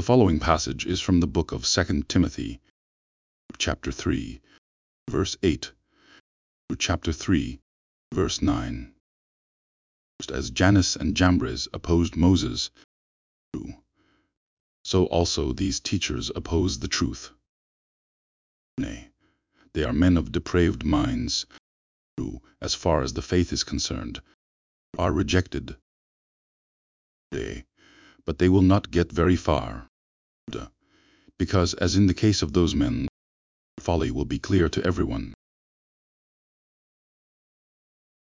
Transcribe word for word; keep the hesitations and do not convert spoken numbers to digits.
following passage is from the book of Second Timothy, chapter three, verse eight, to chapter three, verse nine. Just as Jannes and Jambres opposed Moses, so also these teachers oppose the truth. Nay, they are men of depraved minds, who, as far as the faith is concerned, are rejected. They, but they will not get very far, because, as in the case of those men, folly will be clear to everyone.